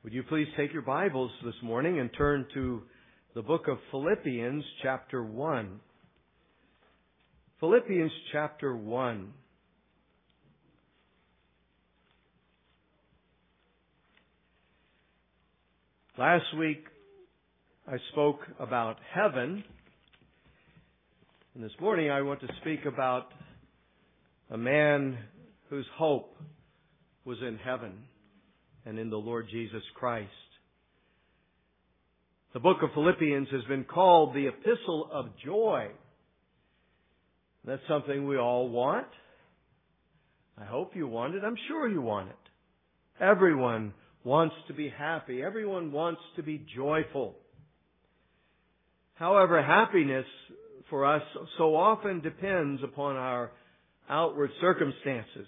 Would you please take your Bibles this morning and turn to the book of Philippians chapter 1. Philippians chapter 1. Last week I spoke about heaven, and this morning I want to speak about a man whose hope was in heaven and in the Lord Jesus Christ. The book of Philippians has been called the Epistle of Joy. That's something we all want. I hope you want it. I'm sure you want it. Everyone wants to be happy. Everyone wants to be joyful. However, happiness for us so often depends upon our outward circumstances,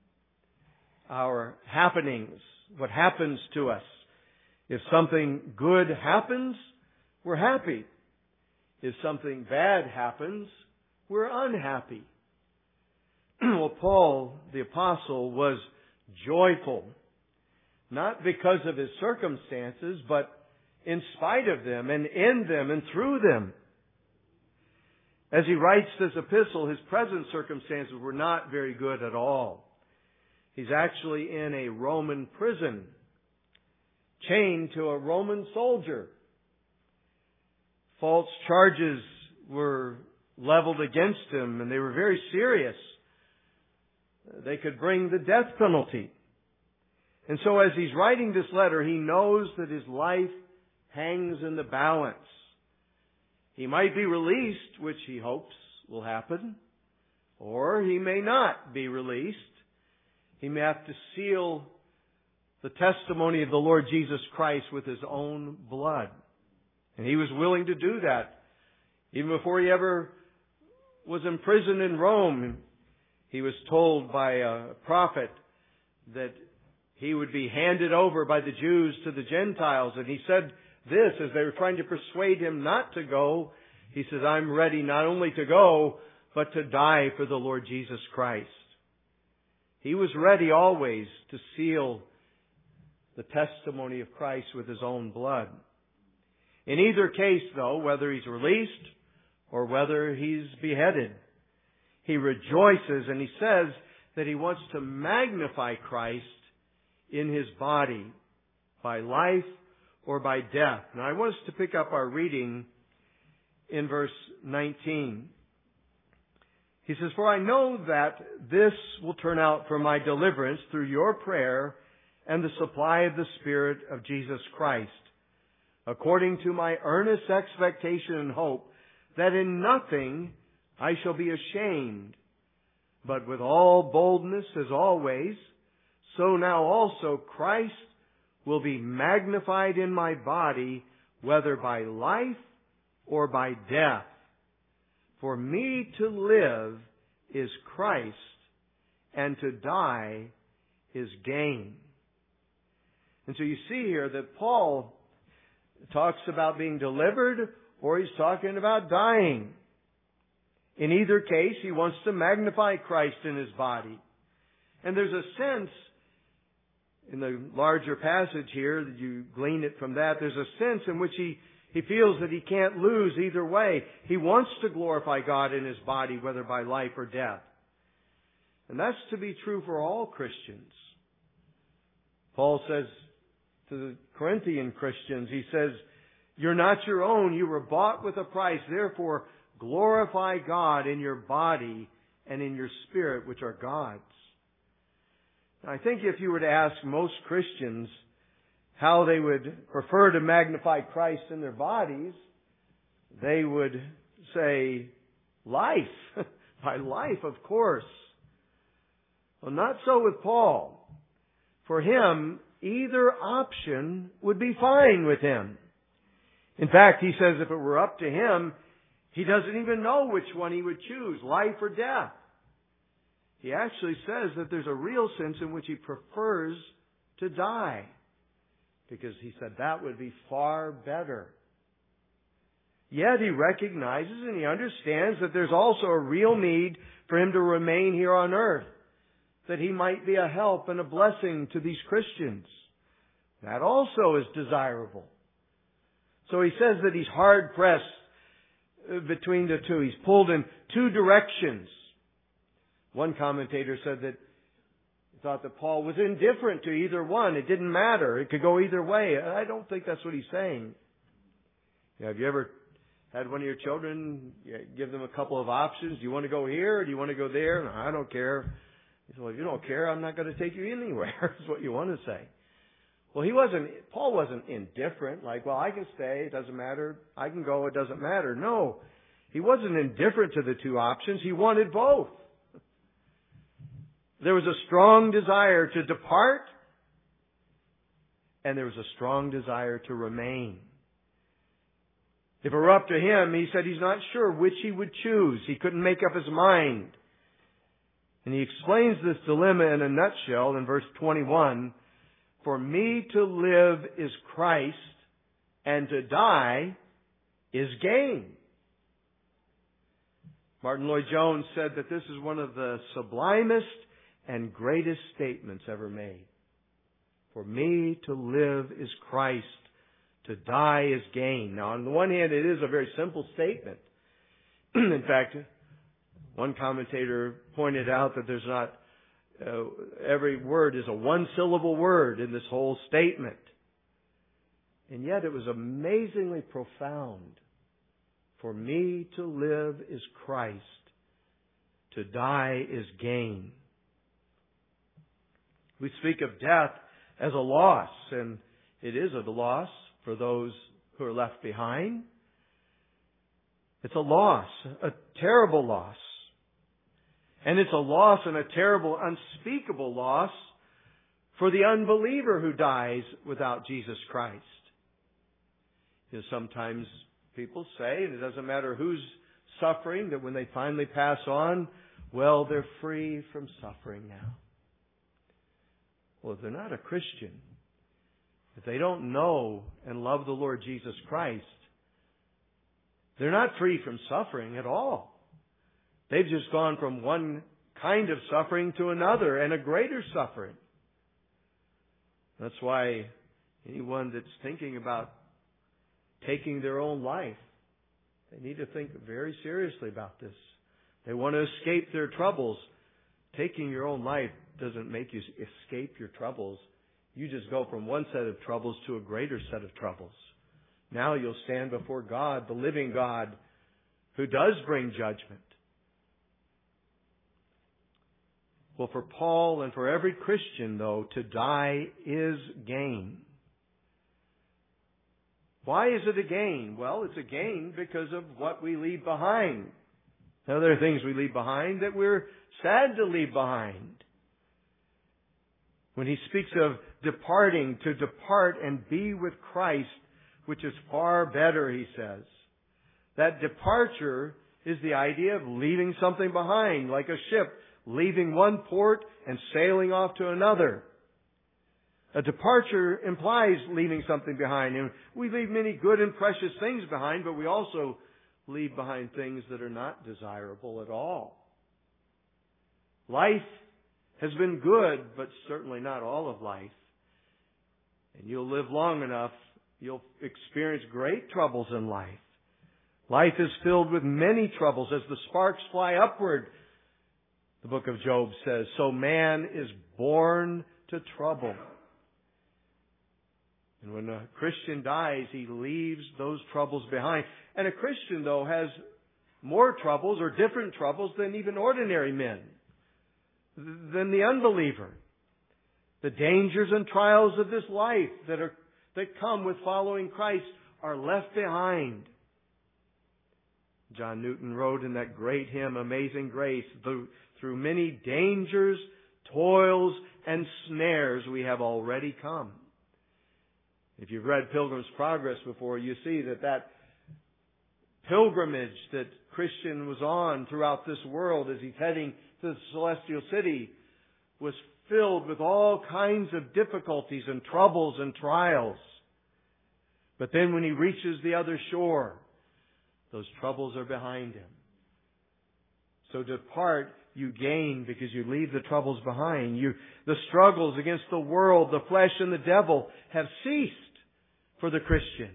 our happenings, what happens to us. If something good happens, we're happy. If something bad happens, we're unhappy. Well, Paul, the apostle, was joyful, not because of his circumstances, but in spite of them and in them and through them. As he writes this epistle, his present circumstances were not very good at all. He's actually in a Roman prison, chained to a Roman soldier. False charges were leveled against him, and they were very serious. They could bring the death penalty. And so as he's writing this letter, he knows that his life hangs in the balance. He might be released, which he hopes will happen, or he may not be released. He may have to seal the testimony of the Lord Jesus Christ with his own blood. And he was willing to do that. Even before he ever was imprisoned in Rome, he was told by a prophet that he would be handed over by the Jews to the Gentiles. And he said this as they were trying to persuade him not to go. He says, I'm ready not only to go, but to die for the Lord Jesus Christ. He was ready always to seal the testimony of Christ with his own blood. In either case, though, whether he's released or whether he's beheaded, he rejoices and he says that he wants to magnify Christ in his body by life or by death. Now, I want us to pick up our reading in verse 19. He says, For I know that this will turn out for my deliverance through your prayer and the supply of the Spirit of Jesus Christ, according to my earnest expectation and hope that in nothing I shall be ashamed, but with all boldness as always, so now also Christ will be magnified in my body, whether by life or by death. For me to live is Christ, and to die is gain. And so you see here that Paul talks about being delivered, or he's talking about dying. In either case, he wants to magnify Christ in his body. And there's a sense in the larger passage here, that you glean it from that, there's a sense in which he feels that he can't lose either way. He wants to glorify God in his body, whether by life or death. And that's to be true for all Christians. Paul says to the Corinthian Christians, he says, you're not your own, you were bought with a price, therefore glorify God in your body and in your spirit, which are God's. Now, I think if you were to ask most Christians how they would prefer to magnify Christ in their bodies, they would say, life. By life, of course. Well, not so with Paul. For him, either option would be fine with him. In fact, he says if it were up to him, he doesn't even know which one he would choose, life or death. He actually says that there's a real sense in which he prefers to die, because he said that would be far better. Yet he recognizes and he understands that there's also a real need for him to remain here on earth, that he might be a help and a blessing to these Christians. That also is desirable. So he says that he's hard pressed between the two. He's pulled in two directions. One commentator said that he thought that Paul was indifferent to either one. It didn't matter. It could go either way. I don't think that's what he's saying. Have you ever had one of your children, give them a couple of options? Do you want to go here or do you want to go there? No, I don't care. He said, well, if you don't care, I'm not going to take you anywhere, is what you want to say. Well, Paul wasn't indifferent, like, well, I can stay, it doesn't matter. I can go, it doesn't matter. No, he wasn't indifferent to the two options. He wanted both. There was a strong desire to depart, and there was a strong desire to remain. If it were up to him, he said he's not sure which he would choose. He couldn't make up his mind. And he explains this dilemma in a nutshell in verse 21. For me to live is Christ, and to die is gain. Martin Lloyd-Jones said that this is one of the sublimest and greatest statements ever made. For me to live is Christ, to die is gain. Now, on the one hand, it is a very simple statement. In fact, one commentator pointed out that there's not every word is a one-syllable word in this whole statement. And yet it was amazingly profound. For me to live is Christ, to die is gain. We speak of death as a loss, and it is a loss for those who are left behind. It's a loss, a terrible loss. And it's a loss and a terrible, unspeakable loss for the unbeliever who dies without Jesus Christ. You know, sometimes people say, and it doesn't matter who's suffering, that when they finally pass on, well, they're free from suffering now. Well, if they're not a Christian, if they don't know and love the Lord Jesus Christ, they're not free from suffering at all. They've just gone from one kind of suffering to another and a greater suffering. That's why anyone that's thinking about taking their own life, they need to think very seriously about this. They want to escape their troubles. Taking your own life doesn't make you escape your troubles. You just go from one set of troubles to a greater set of troubles. Now you'll stand before God, the living God, who does bring judgment. Well, for Paul and for every Christian, though, to die is gain. Why is it a gain? Well, it's a gain because of what we leave behind. Now, there are things we leave behind that we're sad to leave behind. When he speaks of departing, to depart and be with Christ, which is far better, he says. That departure is the idea of leaving something behind, like a ship leaving one port and sailing off to another. A departure implies leaving something behind. And we leave many good and precious things behind, but we also leave behind things that are not desirable at all. Life has been good, but certainly not all of life. And you'll live long enough, you'll experience great troubles in life. Life is filled with many troubles as the sparks fly upward. The book of Job says, so man is born to trouble. And when a Christian dies, he leaves those troubles behind. And a Christian, though, has more troubles or different troubles than even ordinary men, than the unbeliever. The dangers and trials of this life that come with following Christ are left behind. John Newton wrote in that great hymn, Amazing Grace, through many dangers, toils, and snares we have already come. If you've read Pilgrim's Progress before, you see that pilgrimage that Christian was on throughout this world as he's heading to the celestial city was filled with all kinds of difficulties and troubles and trials. But then when he reaches the other shore, those troubles are behind him. So depart you gain because you leave the troubles behind. The struggles against the world, the flesh, and the devil have ceased for the Christian.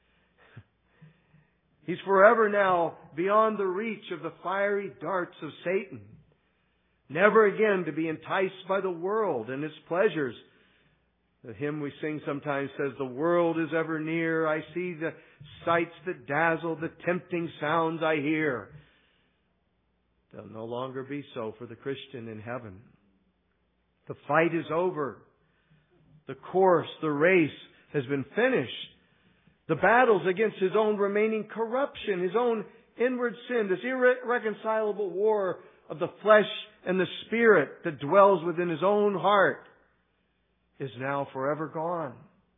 He's forever now beyond the reach of the fiery darts of Satan. Never again to be enticed by the world and its pleasures. The hymn we sing sometimes says, "The world is ever near. I see the sights that dazzle, the tempting sounds I hear." They'll no longer be so for the Christian in heaven. The fight is over. The course, the race has been finished. The battles against his own remaining corruption, his own inward sin, this irreconcilable war of the flesh and the spirit that dwells within his own heart, is now forever gone.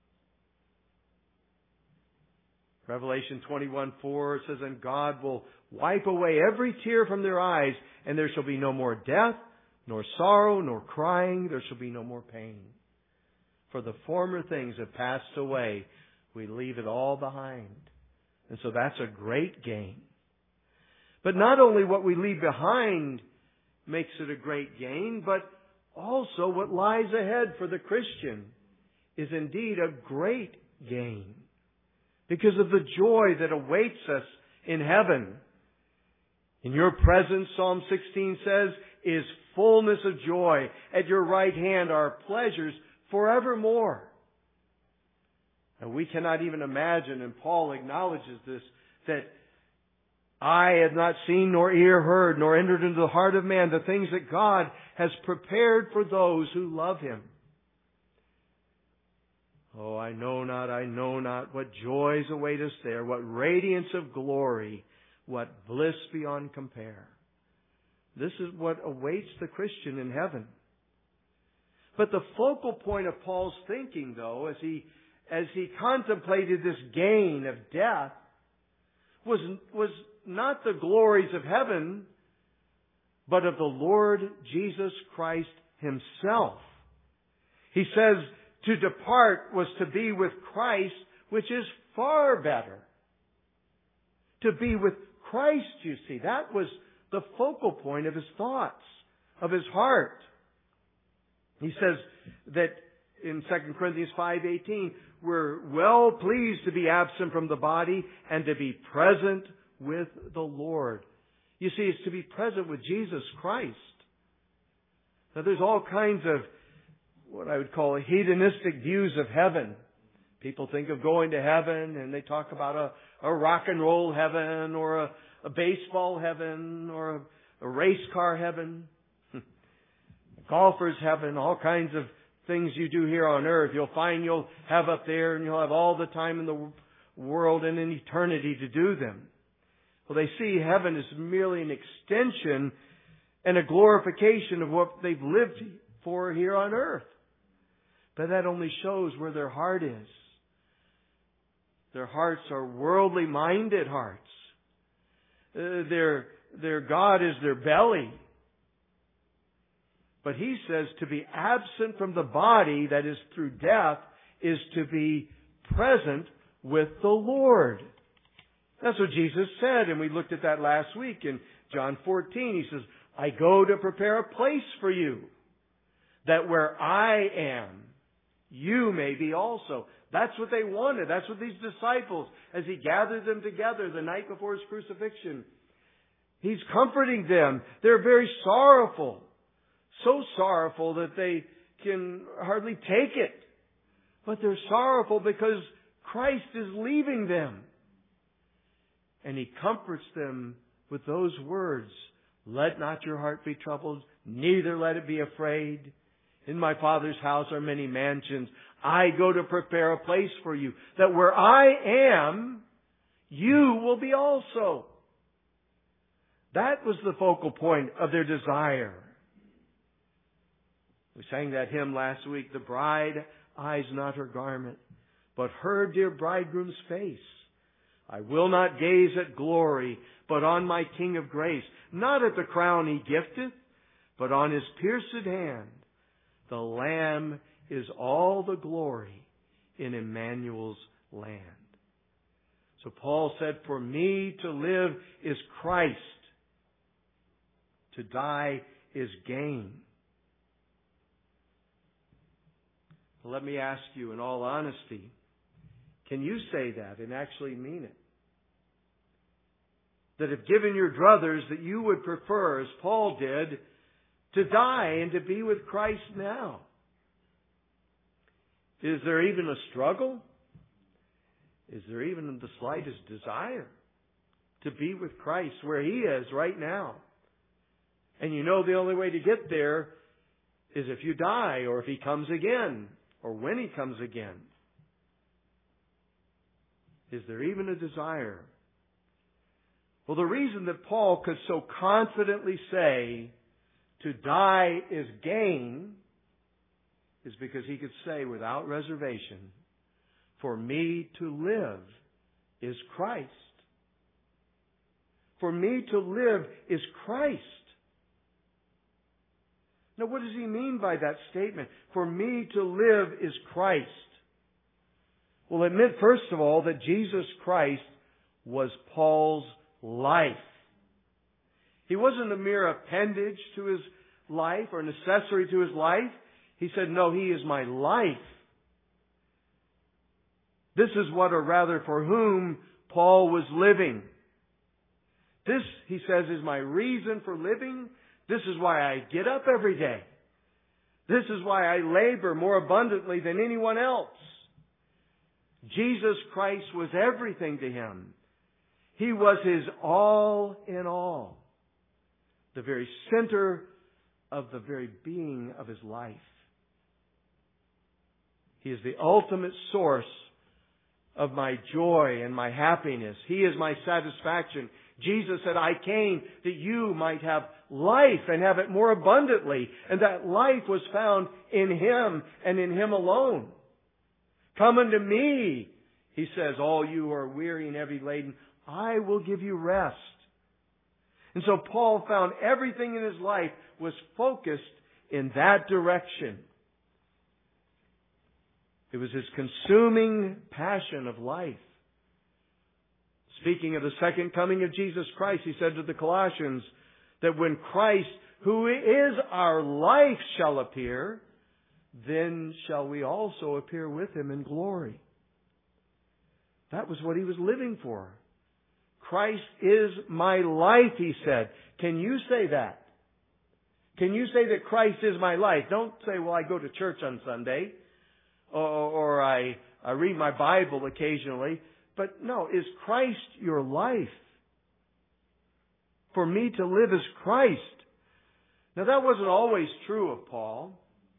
Revelation 21:4 says, "And God will wipe away every tear from their eyes, and there shall be no more death, nor sorrow, nor crying. There shall be no more pain. For the former things have passed away." We leave it all behind. And so that's a great gain. But not only what we leave behind makes it a great gain, but also what lies ahead for the Christian is indeed a great gain, because of the joy that awaits us in heaven. In your presence, Psalm 16 says, is fullness of joy. At your right hand are pleasures forevermore. And we cannot even imagine, and Paul acknowledges this, that eye have not seen, nor ear heard, nor entered into the heart of man the things that God has prepared for those who love Him. Oh, I know not what joys await us there, what radiance of glory, what bliss beyond compare. This is what awaits the Christian in heaven. But the focal point of Paul's thinking, though, as he contemplated this gain of death, was not the glories of heaven, but of the Lord Jesus Christ Himself. He says to depart was to be with Christ, which is far better. To be with Christ, you see, that was the focal point of his thoughts, of his heart. He says that in 2 Corinthians 5:18, we're well pleased to be absent from the body and to be present with the Lord. You see, it's to be present with Jesus Christ. Now, there's all kinds of what I would call hedonistic views of heaven. People think of going to heaven and they talk about a rock and roll heaven, or a baseball heaven, or a race car heaven, a golfer's heaven, all kinds of things you do here on earth you'll find you'll have up there, and you'll have all the time in the world and in eternity to do them. Well, they see heaven as merely an extension and a glorification of what they've lived for here on earth. But that only shows where their heart is. Their hearts are worldly minded hearts. Their God is their belly. But he says to be absent from the body, that is through death, is to be present with the Lord. That's what Jesus said, and we looked at that last week in John 14. He says, "I go to prepare a place for you, that where I am, you may be also." That's what they wanted. That's what these disciples, as he gathered them together the night before his crucifixion, he's comforting them. They're very sorrowful. So sorrowful that they can hardly take it. But they're sorrowful because Christ is leaving them. And he comforts them with those words, "Let not your heart be troubled, neither let it be afraid. In my Father's house are many mansions. I go to prepare a place for you, that where I am, you will be also." That was the focal point of their desire. We sang that hymn last week. The bride eyes not her garment, but her dear bridegroom's face. I will not gaze at glory, but on my King of grace. Not at the crown he gifteth, but on his pierced hand. The Lamb is all the glory in Emmanuel's land. So Paul said, for me to live is Christ. To die is gain. Let me ask you in all honesty, can you say that and actually mean it? That if given your druthers, that you would prefer, as Paul did, to die and to be with Christ now? Is there even a struggle? Is there even the slightest desire to be with Christ where He is right now? And you know the only way to get there is if you die, or if He comes again, or when He comes again. Is there even a desire? Well, the reason that Paul could so confidently say to die is gain is because he could say without reservation, for me to live is Christ. For me to live is Christ. Now, what does he mean by that statement? For me to live is Christ. Well, it meant, first of all, that Jesus Christ was Paul's life. He wasn't a mere appendage to his life or an accessory to his life. He said, no, He is my life. This is what, or rather for whom, Paul was living. This, he says, is my reason for living. This is why I get up every day. This is why I labor more abundantly than anyone else. Jesus Christ was everything to him. He was his all in all. The very center of the very being of his life. He is the ultimate source of my joy and my happiness. He is my satisfaction. Jesus said, I came that you might have life and have it more abundantly. And that life was found in Him and in Him alone. Come unto me, He says, all you who are weary and heavy laden, I will give you rest. And so Paul found everything in his life was focused in that direction. It was his consuming passion of life. Speaking of the second coming of Jesus Christ, he said to the Colossians that when Christ, who is our life, shall appear, then shall we also appear with Him in glory. That was what he was living for. Christ is my life, he said. Can you say that? Can you say that Christ is my life? Don't say, well, I go to church on Sunday, or I read my Bible occasionally. But no, is Christ your life? For me to live is Christ. Now that wasn't always true of Paul.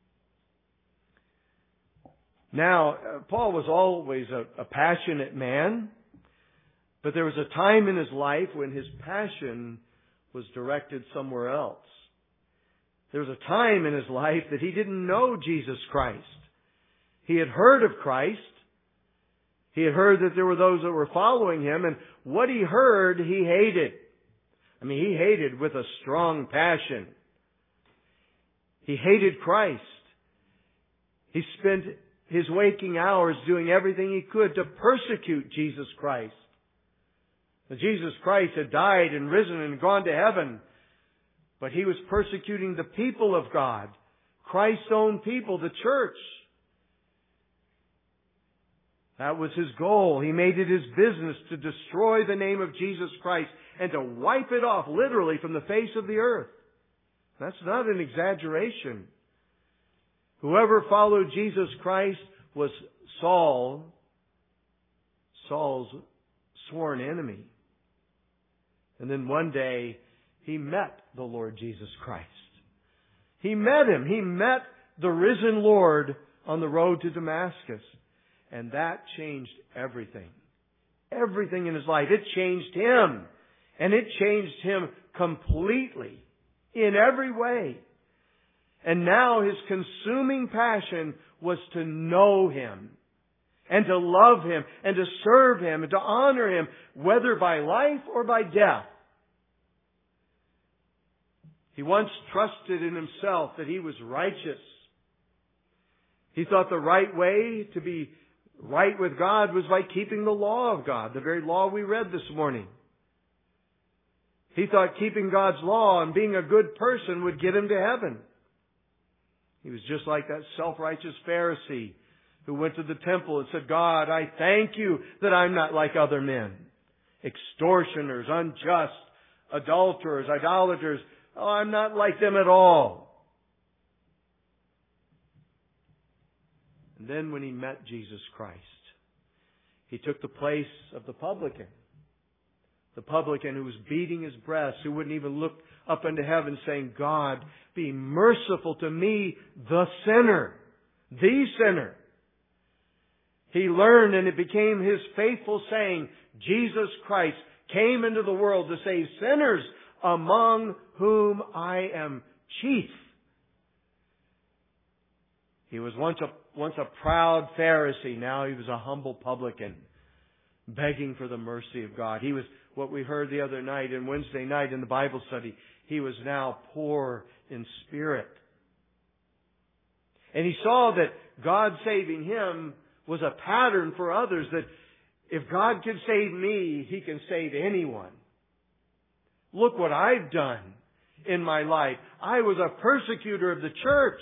Now, Paul was always a passionate man, but there was a time in his life when his passion was directed somewhere else. There was a time in his life that he didn't know Jesus Christ. He had heard of Christ. He had heard that there were those that were following Him, and what he heard, he hated. I mean, he hated with a strong passion. He hated Christ. He spent his waking hours doing everything he could to persecute Jesus Christ. Now, Jesus Christ had died and risen and gone to heaven, but he was persecuting the people of God, Christ's own people, the church. That was his goal. He made it his business to destroy the name of Jesus Christ and to wipe it off literally from the face of the earth. That's not an exaggeration. Whoever followed Jesus Christ was Saul's sworn enemy. And then one day he met the Lord Jesus Christ. He met Him. He met the risen Lord on the road to Damascus. And that changed everything. Everything in his life. It changed him. And it changed him completely. In every way. And now his consuming passion was to know Him. And to love Him. And to serve Him. And to honor Him. Whether by life or by death. He once trusted in himself that he was righteous. He thought the right way to be right with God was by keeping the law of God, the very law we read this morning. He thought keeping God's law and being a good person would get him to heaven. He was just like that self-righteous Pharisee who went to the temple and said, God, I thank you that I'm not like other men. Extortioners, unjust, adulterers, idolaters. Oh, I'm not like them at all. And then when he met Jesus Christ, he took the place of the publican. The publican who was beating his breast, who wouldn't even look up into heaven saying, God, be merciful to me, the sinner. The sinner. He learned and it became his faithful saying, Jesus Christ came into the world to save sinners, among whom I am chief. He was once a proud Pharisee. Now he was a humble publican, begging for the mercy of God. He was what we heard the other night and Wednesday night in the Bible study. He was now poor in spirit. And he saw that God saving him was a pattern for others, that if God can save me, He can save anyone. Look what I've done in my life. I was a persecutor of the church.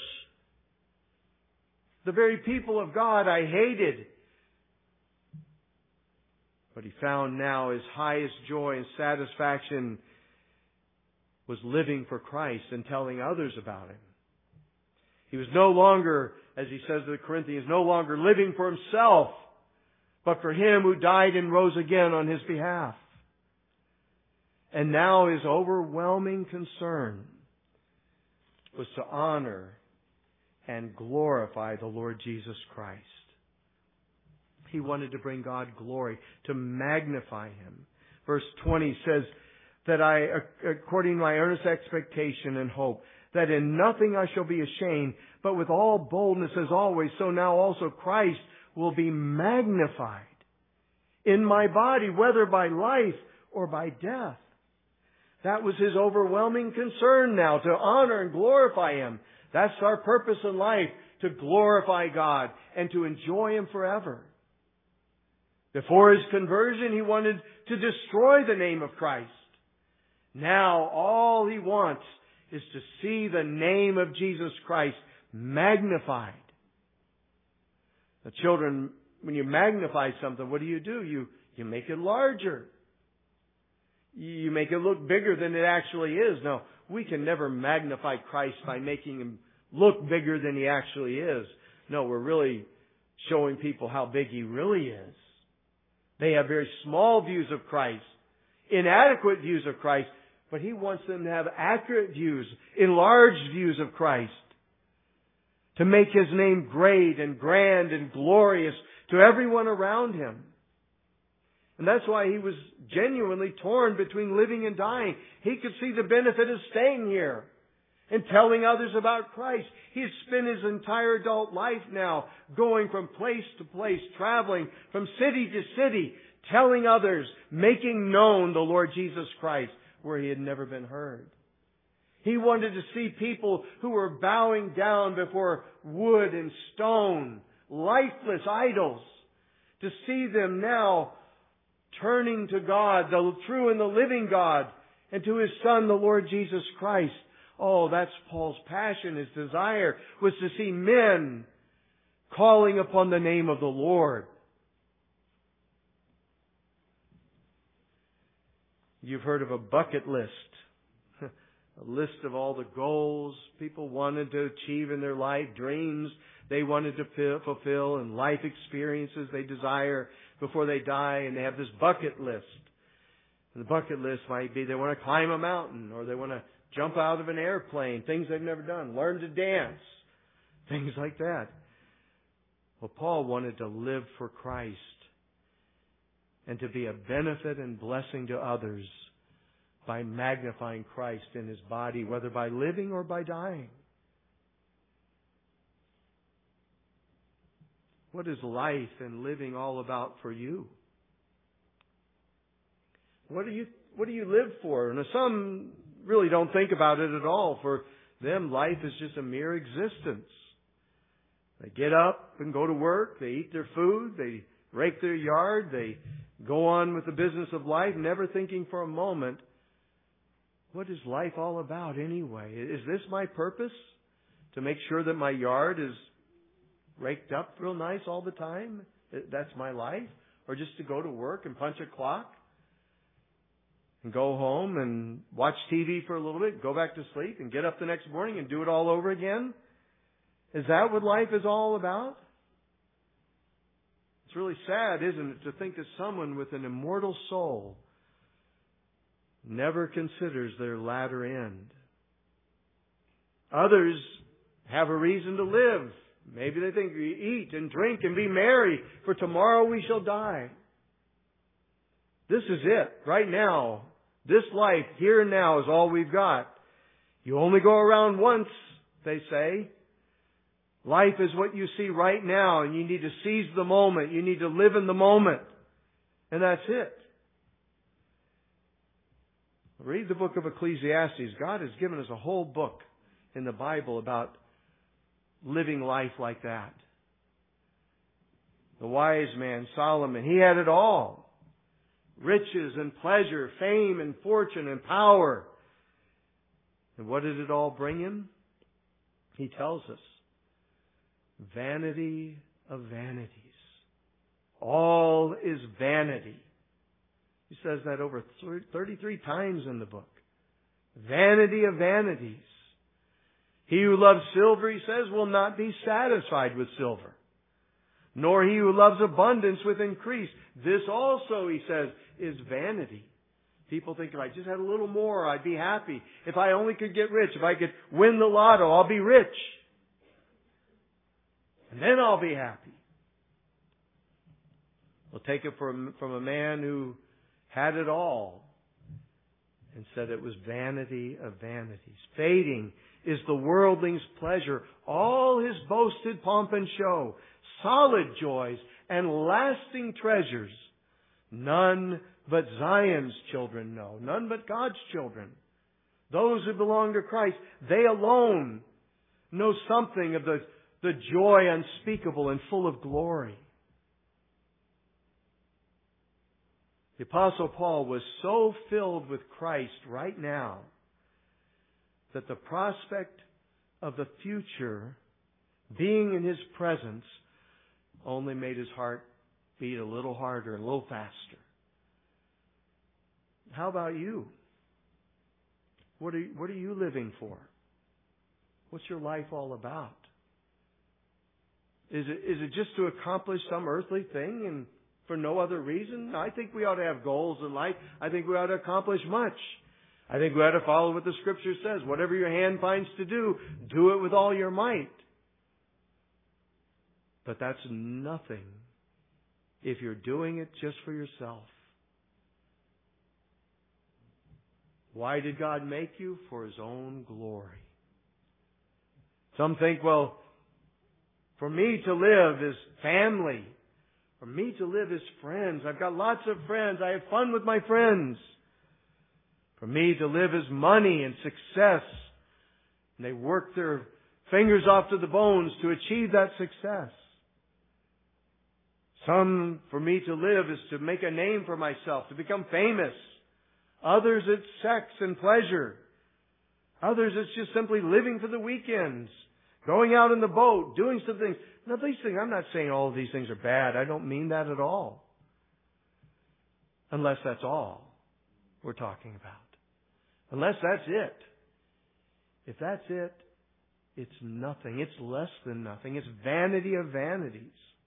The very people of God I hated. But he found now his highest joy and satisfaction was living for Christ and telling others about Him. He was no longer, as he says to the Corinthians, no longer living for himself, but for Him who died and rose again on his behalf. And now his overwhelming concern was to honor and glorify the Lord Jesus Christ. He wanted to bring God glory, to magnify Him. Verse 20 says that according to my earnest expectation and hope, that in nothing I shall be ashamed, but with all boldness as always, so now also Christ will be magnified in my body, whether by life or by death. That was his overwhelming concern now, to honor and glorify Him. That's our purpose in life, to glorify God and to enjoy Him forever. Before his conversion, he wanted to destroy the name of Christ. Now, all he wants is to see the name of Jesus Christ magnified. The children, when you magnify something, what do? You make it larger. You make it look bigger than it actually is. No, we can never magnify Christ by making Him look bigger than He actually is. No, we're really showing people how big He really is. They have very small views of Christ, inadequate views of Christ, but He wants them to have accurate views, enlarged views of Christ, to make His name great and grand and glorious to everyone around Him. And that's why he was genuinely torn between living and dying. He could see the benefit of staying here and telling others about Christ. He's spent his entire adult life now going from place to place, traveling from city to city, telling others, making known the Lord Jesus Christ where He had never been heard. He wanted to see people who were bowing down before wood and stone, lifeless idols, to see them now turning to God, the true and the living God, and to His Son, the Lord Jesus Christ. Oh, that's Paul's passion. His desire was to see men calling upon the name of the Lord. You've heard of a bucket list. A list of all the goals people wanted to achieve in their life, dreams they wanted to fulfill, and life experiences they desire before they die. And they have this bucket list. And the bucket list might be they want to climb a mountain, or they want to jump out of an airplane, things they've never done, learn to dance, things like that. Well, Paul wanted to live for Christ and to be a benefit and blessing to others by magnifying Christ in His body, whether by living or by dying. What is life and living all about for you? What do you live for? And some really don't think about it at all. For them, life is just a mere existence. They get up and go to work. They eat their food. They rake their yard. They go on with the business of life, never thinking for a moment what is life all about anyway? Is this my purpose? To make sure that my yard is raked up real nice all the time? That's my life? Or just to go to work and punch a clock? And go home and watch TV for a little bit, go back to sleep, and get up the next morning and do it all over again? Is that what life is all about? It's really sad, isn't it, to think that someone with an immortal soul never considers their latter end. Others have a reason to live. Maybe they think we eat and drink and be merry, for tomorrow we shall die. This is it, right now. This life, here and now, is all we've got. You only go around once, they say. Life is what you see right now, and you need to seize the moment. You need to live in the moment. And that's it. Read the book of Ecclesiastes. God has given us a whole book in the Bible about living life like that. The wise man, Solomon, he had it all. Riches and pleasure, fame and fortune and power. And what did it all bring him? He tells us, vanity of vanities. All is vanity. He says that over 33 times in the book. Vanity of vanities. He who loves silver, he says, will not be satisfied with silver. Nor he who loves abundance with increase. This also, he says, is vanity. People think if I just had a little more, I'd be happy. If I only could get rich, if I could win the lotto, I'll be rich. And then I'll be happy. We'll take it from a man who had it all and said it was vanity of vanities. Fading is the worldling's pleasure, all his boasted pomp and show, solid joys and lasting treasures. None but Zion's children know. None but God's children. Those who belong to Christ, they alone know something of the joy unspeakable and full of glory. The Apostle Paul was so filled with Christ right now that the prospect of the future being in his presence only made his heart beat a little harder and a little faster. How about you? What are you living for? What's your life all about? Is it just to accomplish some earthly thing and for no other reason? I think we ought to have goals in life. I think we ought to accomplish much. I think we ought to follow what the Scripture says. Whatever your hand finds to do, do it with all your might. But that's nothing if you're doing it just for yourself. Why did God make you? For His own glory. Some think, well, for me to live is family. For me to live is friends. I've got lots of friends. I have fun with my friends. For me to live is money and success. And they work their fingers off to the bones to achieve that success. Some, for me to live is to make a name for myself, to become famous. Others, it's sex and pleasure. Others, it's just simply living for the weekends. Going out in the boat, doing some things. Now, these things, I'm not saying all of these things are bad. I don't mean that at all. Unless that's all we're talking about. Unless that's it. If that's it, it's nothing. It's less than nothing. It's vanity of vanities.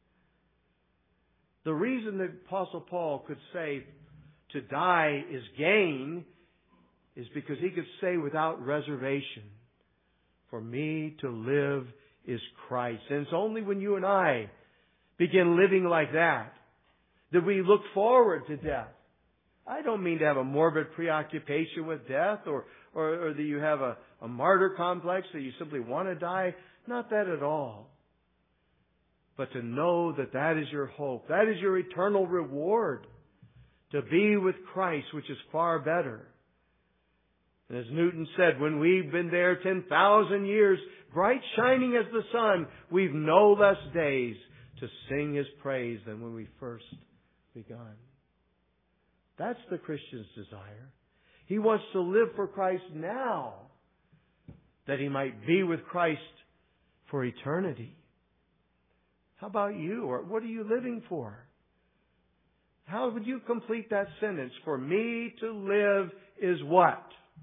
The reason that Apostle Paul could say to die is gain is because he could say without reservation, for me to live is Christ. And it's only when you and I begin living like that we look forward to death. I don't mean to have a morbid preoccupation with death or that you have a martyr complex that you simply want to die. Not that at all. But to know that that is your hope. That is your eternal reward. To be with Christ, which is far better. And as Newton said, when we've been there 10,000 years, bright shining as the sun, we've no less days to sing His praise than when we first begun. That's the Christian's desire. He wants to live for Christ now, that he might be with Christ for eternity. How about you? Or what are you living for? How would you complete that sentence? For me to live is what?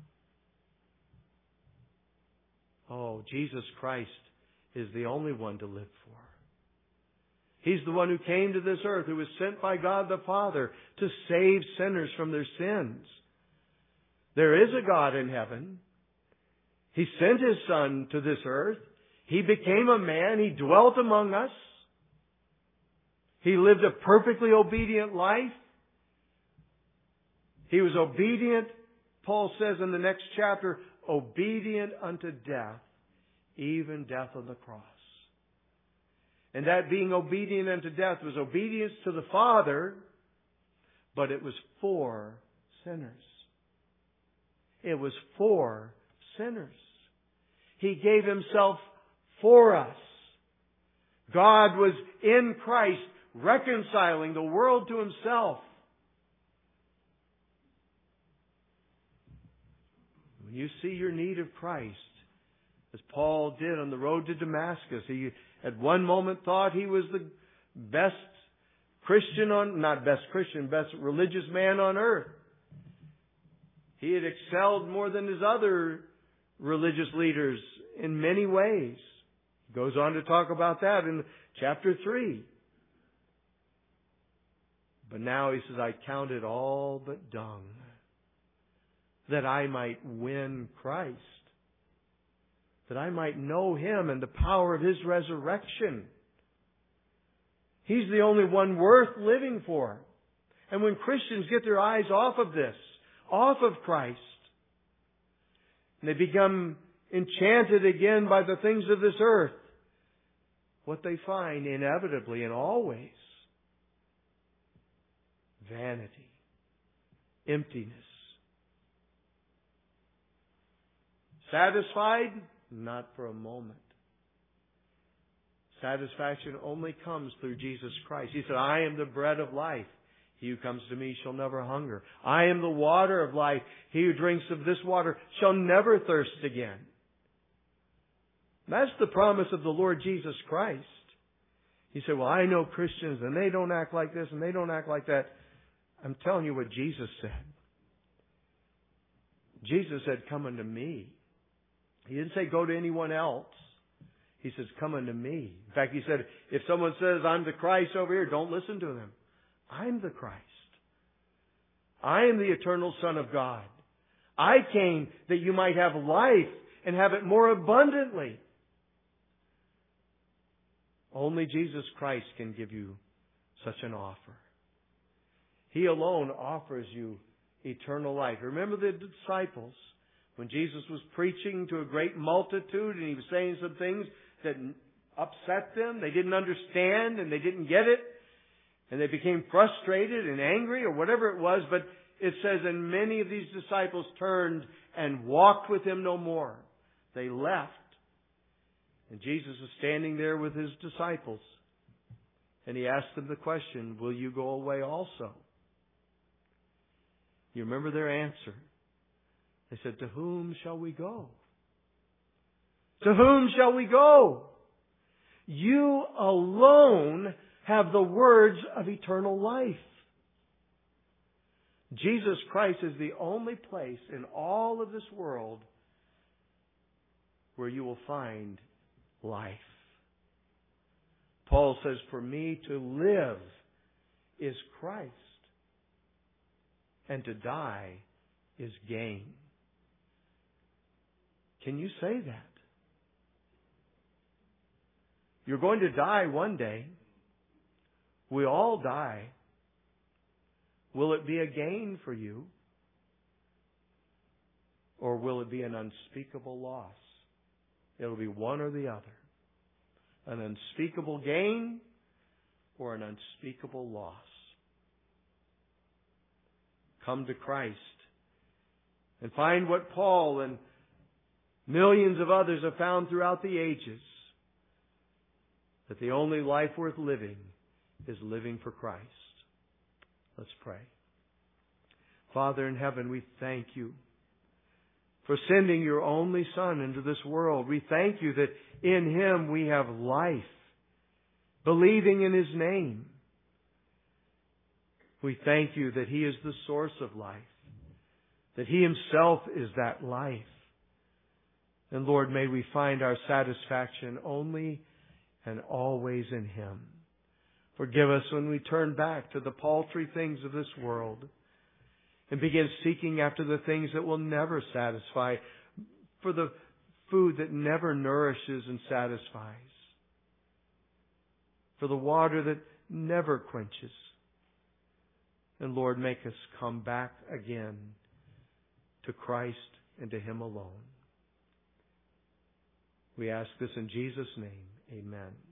Oh, Jesus Christ is the only one to live for. He's the one who came to this earth, who was sent by God the Father to save sinners from their sins. There is a God in heaven. He sent His Son to this earth. He became a man. He dwelt among us. He lived a perfectly obedient life. He was obedient, Paul says in the next chapter, obedient unto death, even death on the cross. And that being obedient unto death was obedience to the Father, but it was for sinners. It was for sinners. He gave Himself for us. God was in Christ reconciling the world to Himself. When you see your need of Christ, as Paul did on the road to Damascus, he at one moment thought he was the best best religious man on earth. He had excelled more than his other religious leaders in many ways. He goes on to talk about that in chapter 3. But now he says, I count it all but dung, that I might win Christ, that I might know Him and the power of His resurrection. He's the only one worth living for. And when Christians get their eyes off of this, off of Christ, and they become enchanted again by the things of this earth, what they find inevitably and always, vanity, emptiness. Satisfied? Not for a moment. Satisfaction only comes through Jesus Christ. He said, I am the bread of life. He who comes to me shall never hunger. I am the water of life. He who drinks of this water shall never thirst again. That's the promise of the Lord Jesus Christ. He said, well, I know Christians and they don't act like this and they don't act like that. I'm telling you what Jesus said. Jesus said, come unto me. He didn't say go to anyone else. He says, come unto me. In fact, He said, if someone says, I'm the Christ over here, don't listen to them. I'm the Christ. I am the eternal Son of God. I came that you might have life and have it more abundantly. Only Jesus Christ can give you such an offer. He alone offers you eternal life. Remember the disciples when Jesus was preaching to a great multitude and He was saying some things that upset them. They didn't understand and they didn't get it. And they became frustrated and angry or whatever it was. But it says, and many of these disciples turned and walked with Him no more. They left. And Jesus was standing there with His disciples. And He asked them the question, will you go away also? You remember their answer. They said, to whom shall we go? To whom shall we go? You alone have the words of eternal life. Jesus Christ is the only place in all of this world where you will find life. Paul says, for me to live is Christ, and to die is gain. Can you say that? You're going to die one day. We all die. Will it be a gain for you? Or will it be an unspeakable loss? It'll be one or the other. An unspeakable gain or an unspeakable loss. Come to Christ and find what Paul and millions of others have found throughout the ages. That the only life worth living is living for Christ. Let's pray. Father in heaven, we thank You for sending Your only Son into this world. We thank You that in Him we have life, believing in His name. We thank You that He is the source of life, that He Himself is that life. And Lord, may we find our satisfaction only and always in Him. Forgive us when we turn back to the paltry things of this world and begin seeking after the things that will never satisfy, for the food that never nourishes and satisfies, for the water that never quenches. And Lord, make us come back again to Christ and to Him alone. We ask this in Jesus' name. Amen.